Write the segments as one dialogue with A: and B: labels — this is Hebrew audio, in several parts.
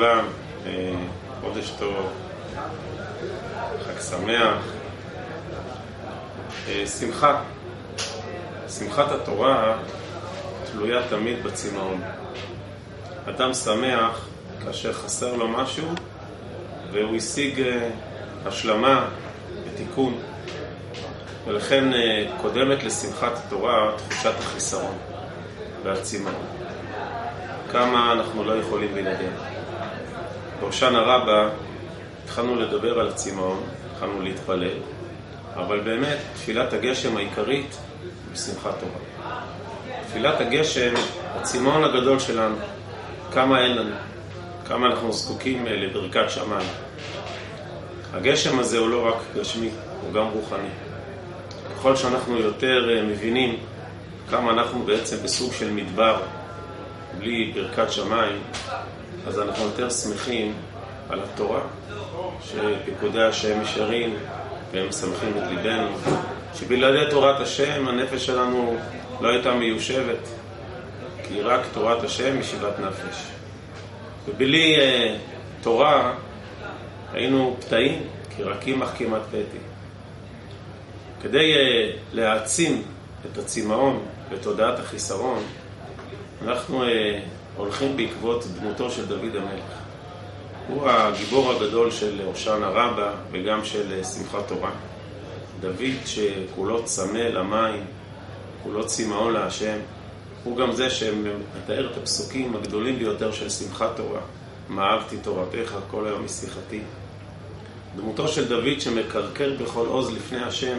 A: לכולם, חודש טוב, חג שמח. שמחת התורה תלויה תמיד בצמאון. אדם שמח כאשר חסר לו משהו והוא השיג השלמה ותיקון, ולכן קודמת לשמחת התורה תחושת החיסרון והצמאון. כמה אנחנו לא יכולים בלעדיה. בהושענא רבה התחלנו לדבר על הצמאון, התחלנו להתפלל, אבל באמת תפילת הגשם העיקרית בשמחת תורה. תפילת הגשם, הצמאון הגדול שלנו, כמה אין לנו, כמה אנחנו זקוקים לברכת שמיים. הגשם הזה הוא לא רק גשמי, הוא גם רוחני. ככל שאנחנו יותר מבינים כמה אנחנו בעצם בסוג של מדבר בלי ברכת שמיים, אז אנחנו יותר שמחים על התורה, שפקודי השם ישרים והם שמחים את ליבנו, שבלעדי תורת השם הנפש שלנו לא הייתה מיושבת, כי רק תורת השם ישיבת נפש. ובלי תורה היינו פתאים, כי רקים אך כמעט פתי. כדי להעצים את הצמאון ותודעת החיסרון, אנחנו הולכים בעקבות דמותו של דוד המלך. הוא הגיבור הגדול של הושענא רבה וגם של שמחת תורה. דוד שכולו צמא למים, כולו צמאון להשם, הוא גם זה שמתאר את הפסוקים הגדולים ביותר של שמחת תורה. מה אהבתי תורתך כל היום משיחתי. דמותו של דוד שמקרקר בכל עוז לפני השם,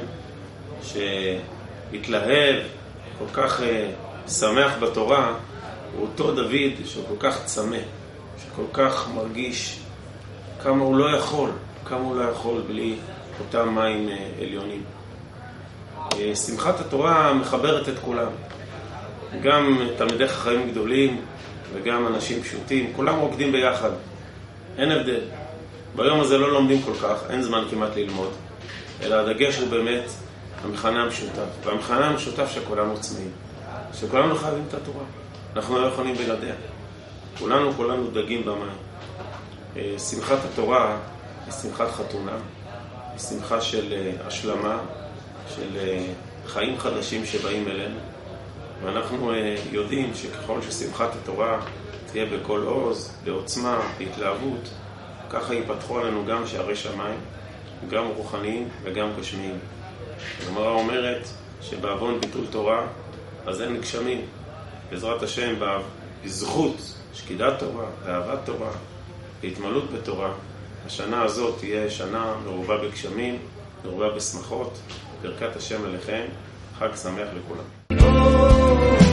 A: שהתלהב, כל כך שמח בתורה, הוא אותו דוד שכל כך צמא, שכל כך מרגיש כמה הוא לא יכול בלי אותם מים עליונים. שמחת התורה מחברת את כולם, גם תלמידי חכמים גדולים וגם אנשים פשוטים, כולם רוקדים ביחד, אין הבדל. ביום הזה לא לומדים כל כך, אין זמן כמעט ללמוד, אלא הדגש הוא באמת המכנה המשותף, והמכנה המשותף שכולנו צמאים, שכולנו חייבים את התורה, אנחנו לא יכולים בלעדיה, כולנו דגים במים. שמחת התורה היא שמחת חתונה, היא שמחה של השלמה, של חיים חדשים שבאים אלינו, ואנחנו יודעים שככל ששמחת התורה תהיה בכל עוז, בעוצמה, בהתלהבות, ככה ייפתחו עלינו גם שערי שמיים, גם רוחניים וגם גשמיים. הגמרא אומרת שבעוון ביטול תורה אז אין גשמים. בעזרת השם, בזכות שקידת תורה, אהבת תורה, בהתמלאות בתורה, השנה הזאת תהיה שנה מרובה בגשמים, מרובה בשמחות. ברכת השם עליכם, חג שמח לכולם.